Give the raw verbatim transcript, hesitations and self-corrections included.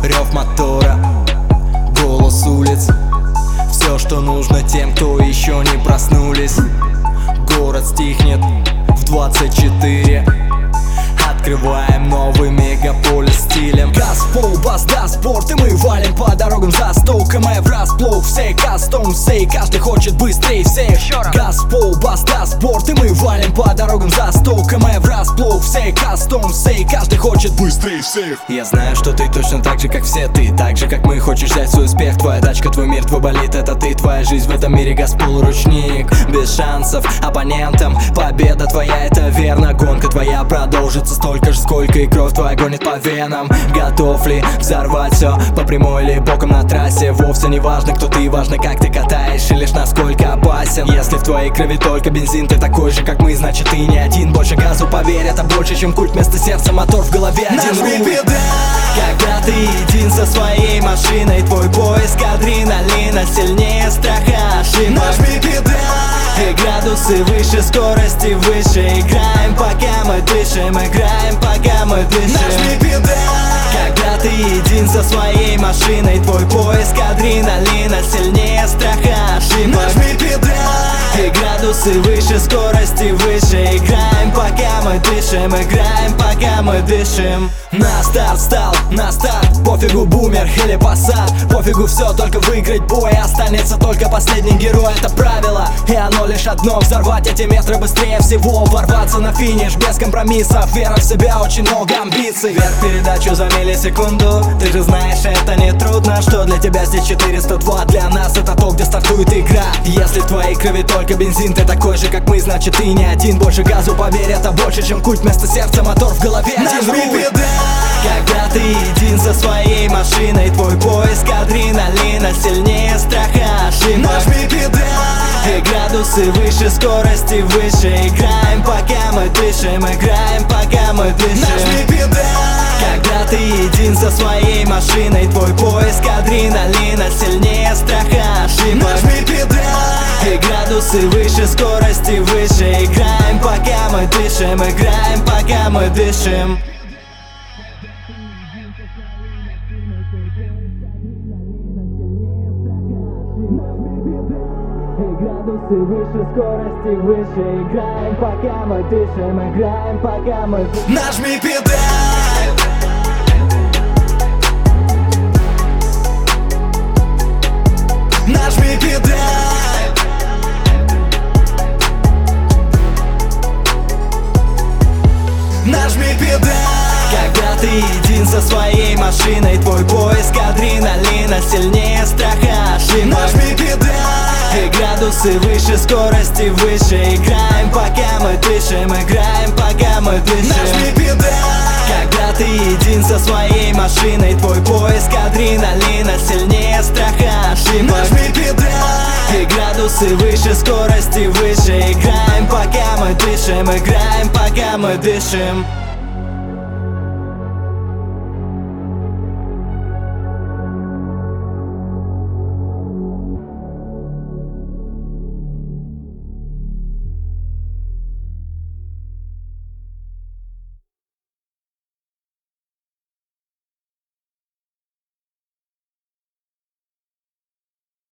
рев мотора, голос улиц. Все, что нужно тем, кто еще не проснулись. Город стихнет в двадцать четыре. Открываем новый мегаполис стилем. Газ в пол, бас, да, спорт, и мы валим по дорогам за сто километров врасплох. Все кастом, все, каждый хочет быстрее всех. Газ в пол, бас, да, спорт, и мы валим по дорогам за сто километров врасплох. Все кастом, все, каждый хочет быстрее всех. Я знаю, что ты точно так же, как все ты, так же, как мы, хочешь взять свой успех. Твоя тачка, твой мир, твой болит, это ты. Твоя жизнь в этом мире, газ, полуручник. Без шансов оппонентам, победа твоя, это верно. Гонка твоя продолжится столько же, сколько и кровь твоя гонит по венам. Готов ли взорвать все по прямой или боком на трассе? Вовсе не важно, кто ты, важно, как ты катаешь и лишь насколько опасен. Если в твоей крови только бензин, ты такой же, как мы, значит ты не один. Больше газу, поверь, это больше, чем культ. Вместо сердца мотор в голове один. Нажми педаль, когда ты един со своей машиной, твой поиск адреналина сильнее страха ошибок. нажми педаль, И градусы выше, скорости выше. Играем, пока мы дышим, играем, пока мы дышим. нажми педаль, Когда ты един со своей машиной, твой поиск адреналина сильнее страха ошибок. нажми педаль, И градусы выше, скорости выше. Играем, пока мы дышим, играем, пока мы дышим. На старт стал, на старт, пофигу бумер или посад. Пофигу все, только выиграть бой. Останется только последний герой, это правило. И оно лишь одно: взорвать эти метры быстрее всего. Ворваться на финиш без компромиссов. Вера в себя, очень много амбиций. Вверх передачу за миллисекунду. Ты же знаешь, это не трудно. Что для тебя здесь четыреста два, для нас это то, где стартует игра. Если в твоей крови только бензин, ты такой же, как мы, значит ты не один. Больше газу, поверь, это больше, чем культ. Вместо сердца мотор в голове один. нажми педаль, Когда ты един со своей машиной, твой поиск адреналина сильнее страха ошибок. нажми педаль, И градусы выше, скорости выше. Играем, пока мы дышим, играем, пока мы дышим. нажми педаль, Когда ты един со своей машиной, твой поиск адреналина сильнее страха ошибок. нажми педаль, И градусы выше, скорости выше. Играем, пока мы дышим, играем, пока мы дышим. И градусы выше, скорости выше. Играем, пока мы дышим, играем, пока мы дышим. нажми педаль, нажми педаль, нажми педаль, Когда ты един со своей машиной, твой поиск адреналина сильнее страха ошибок. нажми педаль, И градусы выше, скорости выше. Играем, пока мы дышим, играем, пока мы дышим. нажми педаль, Когда ты един со своей машиной, твой поиск адреналина сильнее страха ошибок. нажми педаль, И градусы выше, скорости выше. Играем, пока мы дышим, играем, пока мы дышим.